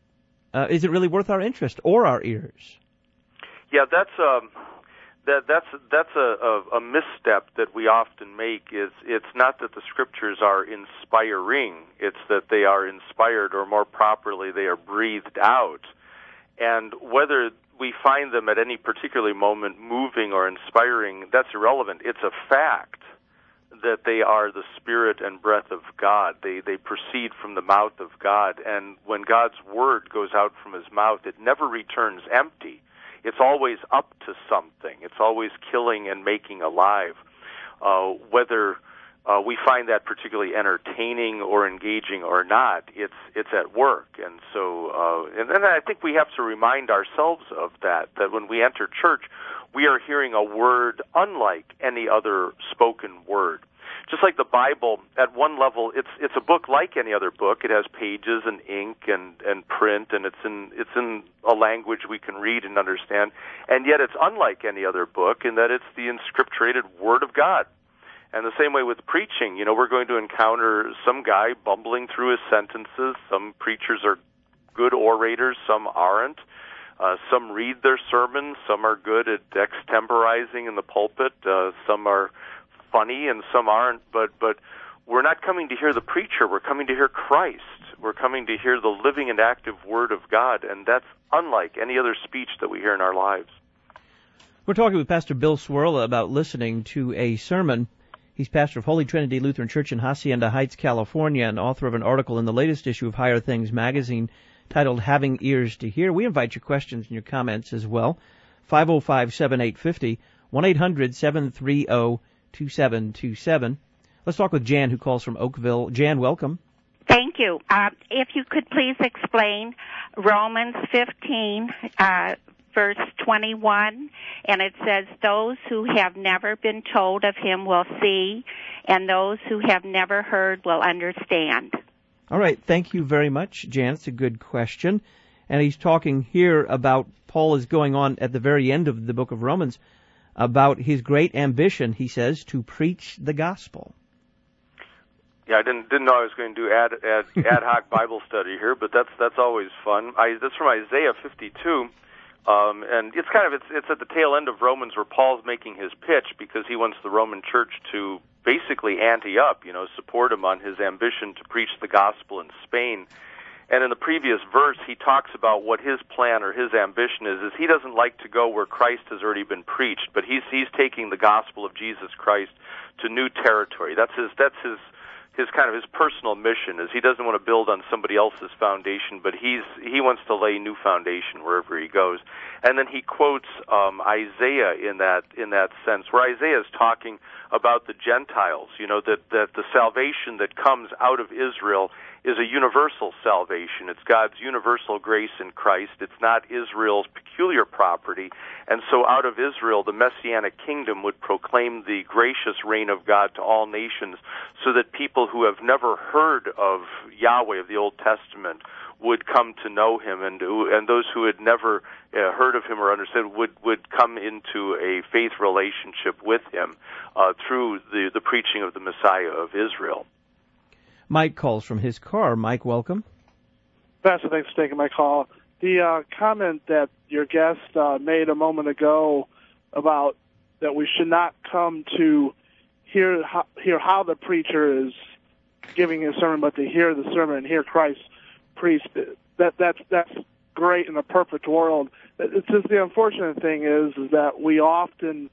uh, is it really worth our interest or our ears? Yeah, that's um, that that's that's a, a, a misstep that we often make. Is it's not that the Scriptures are inspiring; it's that they are inspired, or more properly, they are breathed out. And whether we find them at any particular moment moving or inspiring, that's irrelevant. It's a fact that they are the Spirit and breath of God. They they proceed from the mouth of God. And when God's Word goes out from His mouth, it never returns empty. It's always up to something. It's always killing and making alive. Uh, whether uh, we find that particularly entertaining or engaging or not, it's it's at work. And so, uh, and then I think we have to remind ourselves of that, that when we enter church, we are hearing a word unlike any other spoken word. Just like the Bible, at one level, it's it's a book like any other book. It has pages and ink and, and print, and it's in it's in a language we can read and understand. And yet, it's unlike any other book in that it's the inscripturated Word of God. And the same way with preaching, you know, we're going to encounter some guy bumbling through his sentences. Some preachers are good orators, some aren't. Uh, some read their sermons, some are good at extemporizing in the pulpit, uh, some are funny and some aren't, but, but we're not coming to hear the preacher, we're coming to hear Christ. We're coming to hear the living and active Word of God, and that's unlike any other speech that we hear in our lives. We're talking with Pastor Bill Cwirla about listening to a sermon. He's pastor of Holy Trinity Lutheran Church in Hacienda Heights, California, and author of an article in the latest issue of Higher Things magazine titled Having Ears to Hear. We invite your questions and your comments as well. five oh five, seven eight five oh, one eight hundred, seven three oh, two seven two seven. Let's talk with Jan, who calls from Oakville. Jan, welcome. Thank you. Uh, if you could please explain Romans fifteen, uh, verse twenty-one, and it says, those who have never been told of him will see, and those who have never heard will understand. All right. Thank you very much, Jan. It's a good question. And he's talking here about, Paul is going on at the very end of the book of Romans, about his great ambition, he says, to preach the gospel. Yeah, I didn't didn't know I was going to do ad ad, ad hoc Bible study here, but that's that's always fun. I, that's from Isaiah fifty-two, um, and it's kind of it's it's at the tail end of Romans where Paul's making his pitch because he wants the Roman Church to basically ante up, you know, support him on his ambition to preach the gospel in Spain. And in the previous verse, he talks about what his plan or his ambition is. Is he doesn't like to go where Christ has already been preached, but he's he's taking the gospel of Jesus Christ to new territory. That's his that's his. his kind of his personal mission is he doesn't want to build on somebody else's foundation, but he's he wants to lay new foundation wherever he goes. And then he quotes um, Isaiah in that in that sense, where Isaiah is talking about the Gentiles, you know, that, that the salvation that comes out of Israel is a universal salvation. It's God's universal grace in Christ. It's not Israel's peculiar property. And so out of Israel, the Messianic kingdom would proclaim the gracious reign of God to all nations so that people who have never heard of Yahweh of the Old Testament would come to know him, and and those who had never uh, heard of him or understood would, would come into a faith relationship with him uh, through the, the preaching of the Messiah of Israel. Mike calls from his car. Mike, welcome. Pastor, thanks for taking my call. The uh, comment that your guest uh, made a moment ago about that we should not come to hear how, hear how the preacher is giving his sermon, but to hear the sermon and hear Christ preached, that that's that's great in a perfect world. It's just the unfortunate thing is, is that we often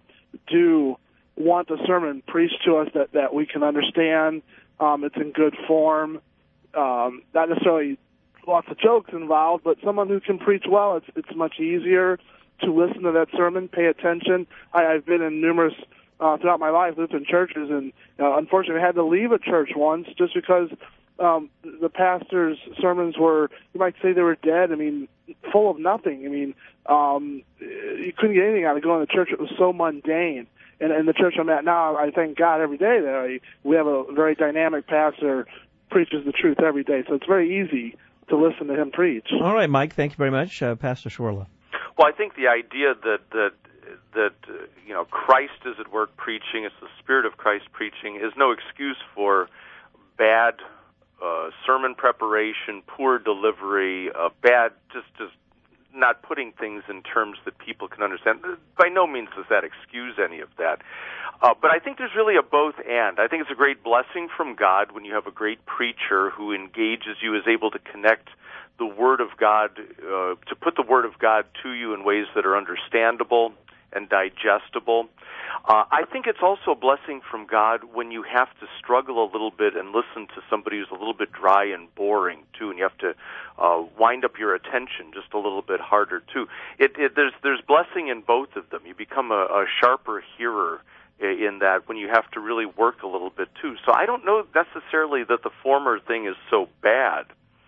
do want the sermon preached to us that, that we can understand. Um, it's in good form, um, not necessarily lots of jokes involved, but someone who can preach well. It's it's much easier to listen to that sermon, pay attention. I, I've been in numerous uh, throughout my life Lutheran churches, and uh, unfortunately, I had to leave a church once just because um, the pastor's sermons were, you might say, they were dead. I mean, full of nothing. I mean, um, you couldn't get anything out of going to church. It was so mundane. And in the church I'm at now, I thank God every day that I, we have a very dynamic pastor preaches the truth every day, so it's very easy to listen to him preach. All right, Mike, thank you very much. Uh, Pastor Schwerle. Well, I think the idea that that that uh, you know Christ is at work preaching, it's the Spirit of Christ preaching, is no excuse for bad uh, sermon preparation, poor delivery, uh, bad just just not putting things in terms that people can understand. By no means does that excuse any of that. Uh, but I think there's really a both and. I think it's a great blessing from God when you have a great preacher who engages you, is able to connect the Word of God, uh, to put the Word of God to you in ways that are understandable and digestible. Uh, I think it's also a blessing from God when you have to struggle a little bit and listen to somebody who's a little bit dry and boring, too, and you have to uh, wind up your attention just a little bit harder, too. It, it, there's, there's blessing in both of them. You become a, a sharper hearer in that when you have to really work a little bit, too. So I don't know necessarily that the former thing is so bad.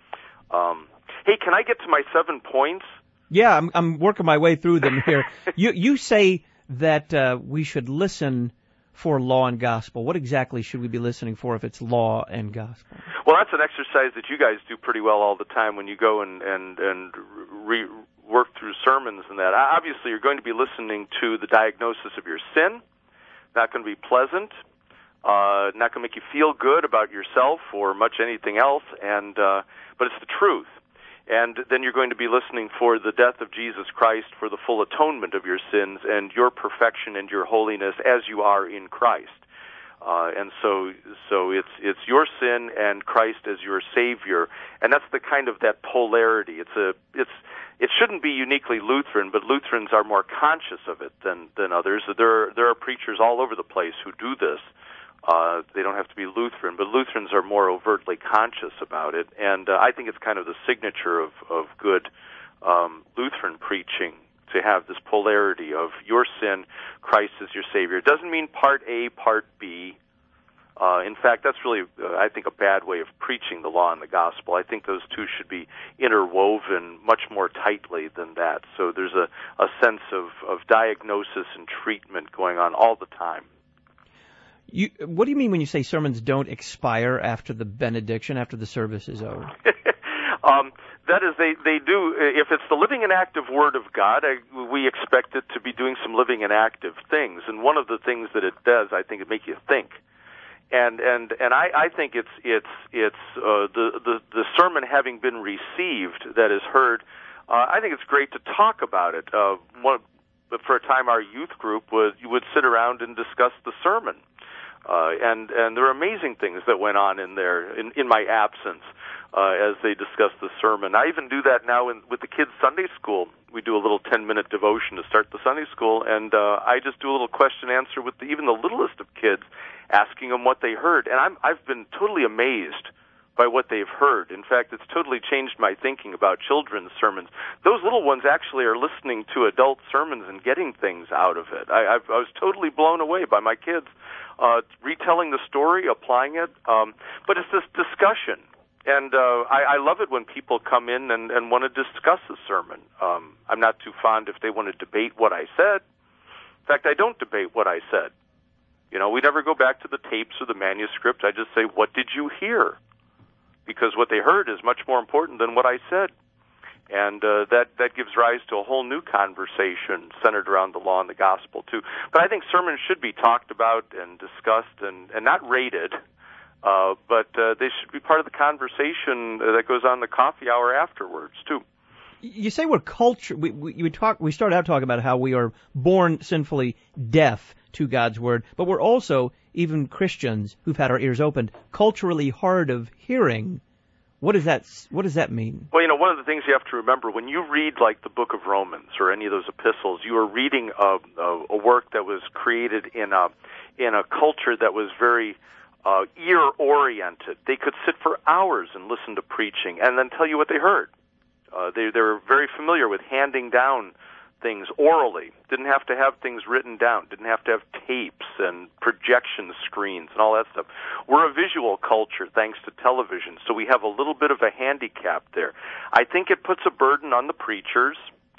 Um, hey, can I get to my seven points? Yeah, I'm, I'm working my way through them here. you you say that uh, we should listen for law and gospel. What exactly should we be listening for if it's law and gospel? Well, that's an exercise that you guys do pretty well all the time when you go and and and re- work through sermons and that. Obviously, you're going to be listening to the diagnosis of your sin. Not going to be pleasant. Uh, not going to make you feel good about yourself or much anything else. And uh, but it's the truth. And then you're going to be listening for the death of Jesus Christ for the full atonement of your sins and your perfection and your holiness as you are in Christ. Uh, and so, so it's it's your sin and Christ as your Savior, and that's the kind of that polarity. It's a it's it shouldn't be uniquely Lutheran, but Lutherans are more conscious of it than than others. There there are preachers all over the place who do this. Uh, they don't have to be Lutheran, but Lutherans are more overtly conscious about it, and uh, I think it's kind of the signature of, of good um, Lutheran preaching to have this polarity of your sin, Christ is your Savior. It doesn't mean part A, part B. Uh, in fact, that's really, uh, I think, a bad way of preaching the law and the gospel. I think those two should be interwoven much more tightly than that. So there's a, a sense of, of diagnosis and treatment going on all the time. You, what do you mean when you say sermons don't expire after the benediction, after the service is over? um, that is, they, they do, if it's the living and active Word of God, I, we expect it to be doing some living and active things. And one of the things that it does, I think, it makes you think. And and and I, I think it's it's it's uh, the, the the sermon having been received that is heard. Uh, I think it's great to talk about it. Uh, one, but for a time, our youth group would you would sit around and discuss the sermon. Uh, and, and there are amazing things that went on in there in, in my absence uh, as they discussed the sermon. I even do that now in, with the kids' Sunday school. We do a little ten-minute devotion to start the Sunday school, and uh, I just do a little question-answer with the, even the littlest of kids, asking them what they heard. And I'm, I've been totally amazed by what they've heard. In fact, it's totally changed my thinking about children's sermons. Those little ones actually are listening to adult sermons and getting things out of it. I, I've, I was totally blown away by my kids uh, retelling the story, applying it. Um, but it's this discussion. And uh, I, I love it when people come in and, and want to discuss a sermon. Um, I'm not too fond if they want to debate what I said. In fact, I don't debate what I said. You know, we never go back to the tapes or the manuscript. I just say, what did you hear? Because what they heard is much more important than what I said. And uh, that, that gives rise to a whole new conversation centered around the law and the gospel, too. But I think sermons should be talked about and discussed and, and not rated, uh, but uh, they should be part of the conversation that goes on in the coffee hour afterwards, too. You say we're culture. We, we, we, talk, we started out talking about how we are born sinfully deaf to God's Word, but we're also, even Christians who've had our ears opened, culturally hard of hearing. What does that What does that mean? Well, you know, one of the things you have to remember, when you read, like, the book of Romans or any of those epistles, you are reading a, a, a work that was created in a, in a culture that was very uh, ear-oriented. They could sit for hours and listen to preaching and then tell you what they heard. Uh, they, they were very familiar with handing down things orally, didn't have to have things written down, didn't have to have tapes and projection screens and all that stuff. We're a visual culture thanks to television, so we have a little bit of a handicap there. I think it puts a burden on the preachers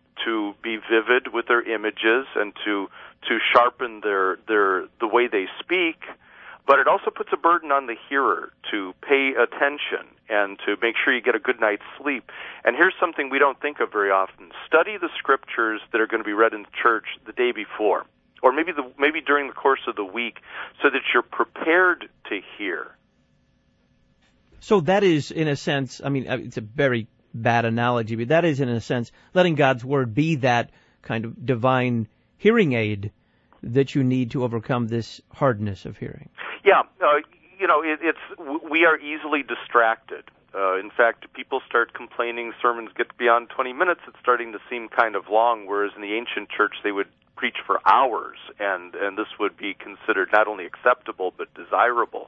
to be vivid with their images and to to sharpen their their the way they speak. But it also puts a burden on the hearer to pay attention and to make sure you get a good night's sleep. And here's something we don't think of very often. Study the scriptures that are going to be read in church the day before, or maybe the, maybe during the course of the week, so that you're prepared to hear. So that is, in a sense, I mean, it's a very bad analogy, but that is, in a sense, letting God's Word be that kind of divine hearing aid that you need to overcome this hardness of hearing. Yeah, uh, you know, it, it's we are easily distracted. Uh, in fact, people start complaining sermons get beyond twenty minutes. It's starting to seem kind of long, whereas in the ancient church they would preach for hours, and, and this would be considered not only acceptable but desirable.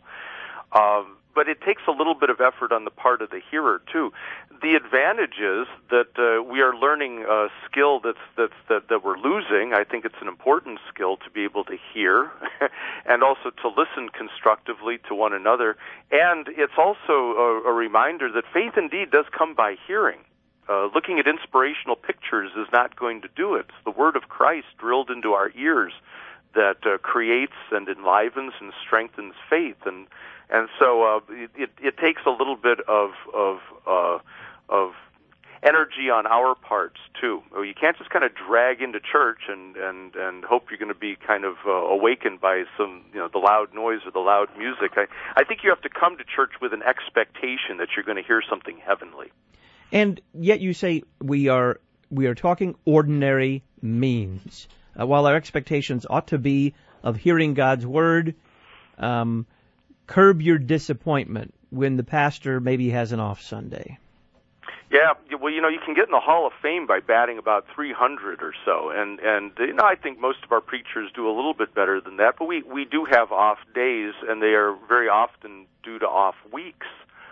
Um, but it takes a little bit of effort on the part of the hearer too. The advantage is that uh, we are learning a skill that's, that's that, that we're losing. I think it's an important skill to be able to hear and also to listen constructively to one another. And it's also a, a reminder that faith indeed does come by hearing. Uh, looking at inspirational pictures is not going to do it. It's the word of Christ drilled into our ears that uh, creates and enlivens and strengthens faith. And And so uh, it, it takes a little bit of of uh, of energy on our parts too. You can't just kind of drag into church and and and hope you're going to be kind of uh, awakened by some, you know, the loud noise or the loud music. I I think you have to come to church with an expectation that you're going to hear something heavenly. And yet you say we are we are talking ordinary means, uh, while our expectations ought to be of hearing God's word. Um, Curb your disappointment when the pastor maybe has an off Sunday. Yeah, well, you know, you can get in the Hall of Fame by batting about three hundred or so, and and you know, I think most of our preachers do a little bit better than that. But we we do have off days, and they are very often due to off weeks.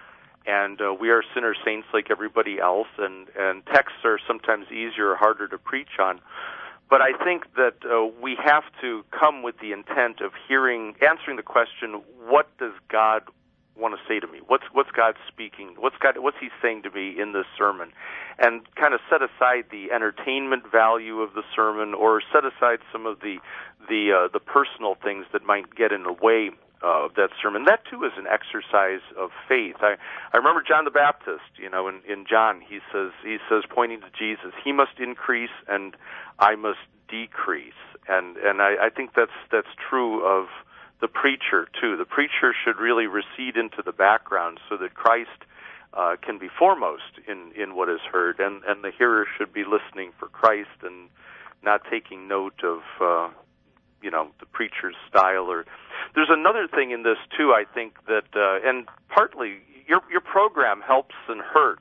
And uh, we are sinner saints like everybody else, and and texts are sometimes easier or harder to preach on. But I think that uh, we have to come with the intent of hearing, answering the question, what does God want to say to me? What's what's God speaking? What's God? What's He saying to me in this sermon? And kind of set aside the entertainment value of the sermon, or set aside some of the the uh, the personal things that might get in the way uh, of that sermon. That too is an exercise of faith. I I remember John the Baptist. You know, in, in John, he says he says pointing to Jesus, He must increase and I must decrease. And and I, I think that's that's true of the preacher too. The preacher should really recede into the background so that Christ uh, can be foremost in, in what is heard, and, and the hearer should be listening for Christ and not taking note of uh, you know the preacher's style. Or there's another thing in this too. I think that uh, and partly your your program helps and hurts.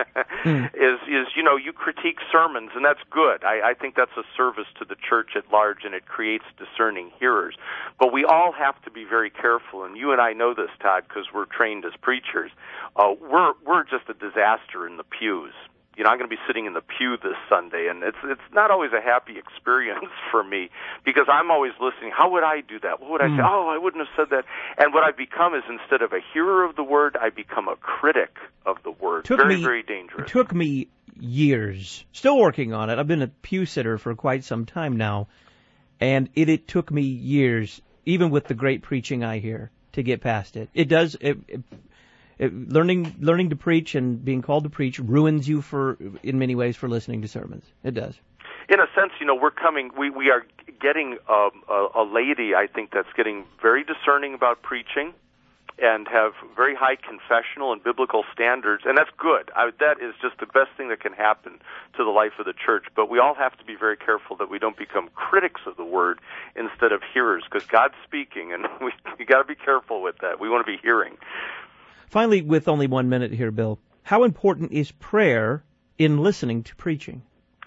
mm. Is is you know you critique sermons, and that's good. I, I think that's a service to the church at large, and it creates discerning hearers. But we all have to be very careful, and you and I know this, Todd, because we're trained as preachers. Uh, we're we're just a disaster in the pews. You know, I'm going to be sitting in the pew this Sunday, and it's it's not always a happy experience for me, because I'm always listening. How would I do that? What would I mm. say? Oh, I wouldn't have said that. And what I've become is, instead of a hearer of the word, I become a critic of the word. Took very, me, very dangerous. It took me years, still working on it. I've been a pew sitter for quite some time now, and it, it took me years, even with the great preaching I hear, to get past it. It does... It, it, It, learning learning to preach and being called to preach ruins you for in many ways for listening to sermons. It does. In a sense, you know, we're coming. We we are getting um, a, a lady, I think, that's getting very discerning about preaching, and have very high confessional and biblical standards, and that's good. I, that is just the best thing that can happen to the life of the church. But we all have to be very careful that we don't become critics of the word instead of hearers, because God's speaking, and we you got to be careful with that. We want to be hearing. Finally, with only one minute here, Bill, how important is prayer in listening to preaching?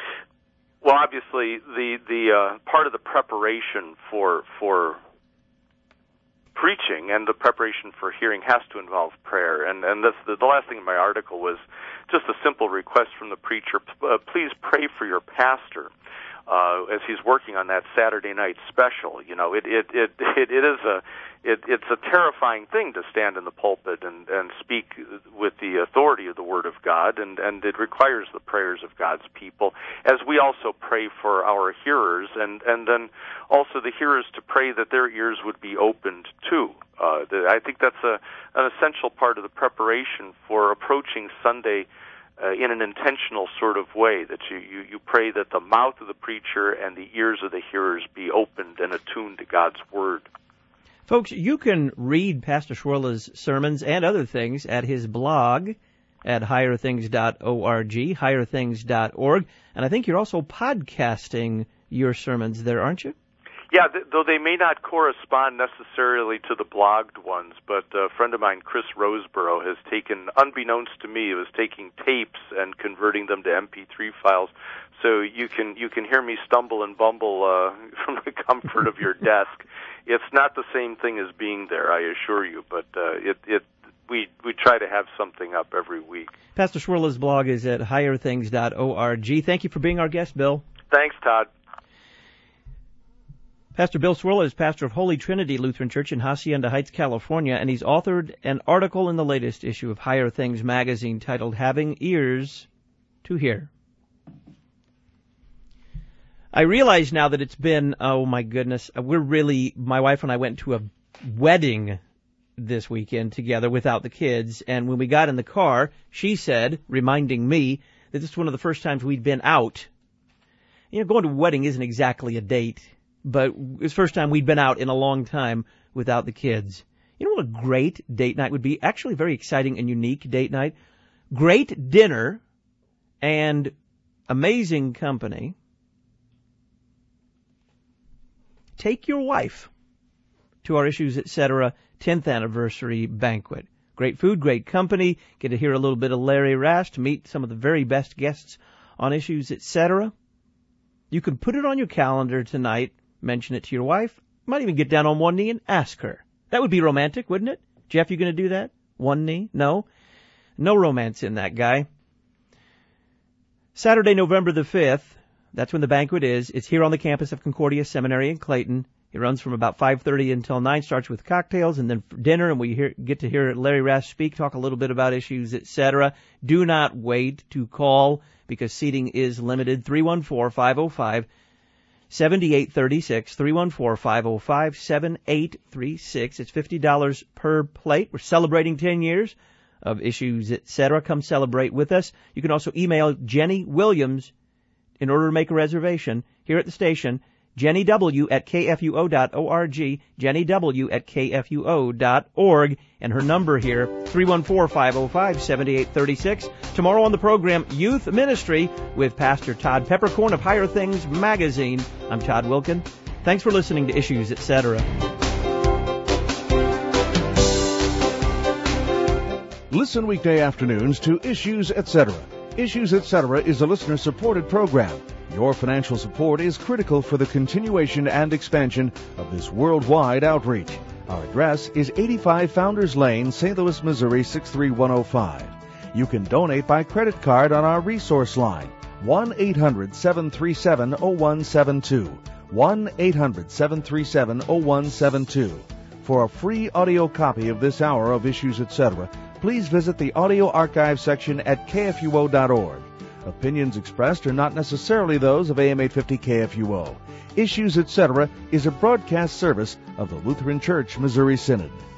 Well, obviously, the the uh, part of the preparation for for preaching and the preparation for hearing has to involve prayer. And and that's the, the last thing in my article was just a simple request from the preacher: uh, please pray for your pastor. uh, as he's working on that Saturday night special. You know, it it it it, it is a it, it's a terrifying thing to stand in the pulpit and, and speak with the authority of the Word of God, and, and it requires the prayers of God's people, as we also pray for our hearers, and, and then also the hearers to pray that their ears would be opened too. Uh, the, I think that's a, an essential part of the preparation for approaching Sunday uh, in an intentional sort of way, that you, you, you pray that the mouth of the preacher and the ears of the hearers be opened and attuned to God's Word. Folks, you can read Pastor Schwerle's sermons and other things at his blog at higher things dot org, higher things dot org, and I think you're also podcasting your sermons there, aren't you? Yeah, th- though they may not correspond necessarily to the blogged ones, but a friend of mine, Chris Roseborough, has taken, unbeknownst to me, was taking tapes and converting them to M P three files. So you can you can hear me stumble and bumble uh, from the comfort of your desk. It's not the same thing as being there, I assure you, but uh, it it we we try to have something up every week. Pastor Schwerle's blog is at higher things dot org. Thank you for being our guest, Bill. Thanks, Todd. Pastor Bill Schwerle is pastor of Holy Trinity Lutheran Church in Hacienda Heights, California, and he's authored an article in the latest issue of Higher Things magazine titled Having Ears to Hear. I realize now that it's been, oh my goodness, we're really, my wife and I went to a wedding this weekend together without the kids, and when we got in the car, she said, reminding me, that this is one of the first times we'd been out. You know, going to a wedding isn't exactly a date, but it was the first time we'd been out in a long time without the kids. You know what a great date night would be? Actually, a very exciting and unique date night. Great dinner and amazing company. Take your wife to our Issues, et cetera tenth anniversary banquet. Great food, great company. Get to hear a little bit of Larry Rast, meet some of the very best guests on Issues, et cetera. You can put it on your calendar tonight, mention it to your wife, might even get down on one knee and ask her. That would be romantic, wouldn't it? Jeff, you going to do that? One knee? No? No romance in that guy. Saturday, November the fifth. That's when the banquet is. It's here on the campus of Concordia Seminary in Clayton. It runs from about five thirty until nine, starts with cocktails and then dinner, and we hear, get to hear Larry Rast speak, talk a little bit about issues, et cetera. Do not wait to call because seating is limited. three one four, five oh five, seven eight three six, three one four, five oh five, seven eight three six. It's fifty dollars per plate. We're celebrating ten years of Issues, et cetera. Come celebrate with us. You can also email Jenny Williams in order to make a reservation here at the station, Jenny W at K F U O dot org, Jenny W at K F U O dot org, and her number here, three one four, five oh five, seven eight three six. Tomorrow on the program, Youth Ministry with Pastor Todd Peppercorn of Higher Things Magazine. I'm Todd Wilkin. Thanks for listening to Issues, et cetera. Listen weekday afternoons to Issues, et cetera. Issues, et cetera is a listener-supported program. Your financial support is critical for the continuation and expansion of this worldwide outreach. Our address is eighty-five Founders Lane, Saint Louis, Missouri, six three one oh five. You can donate by credit card on our resource line, one eight hundred, seven three seven, oh one seven two, one eight hundred, seven three seven, oh one seven two. For a free audio copy of this hour of Issues, et cetera, please visit the audio archive section at K F U O dot org. Opinions expressed are not necessarily those of A M eight fifty K F U O. Issues, et cetera is a broadcast service of the Lutheran Church Missouri Synod.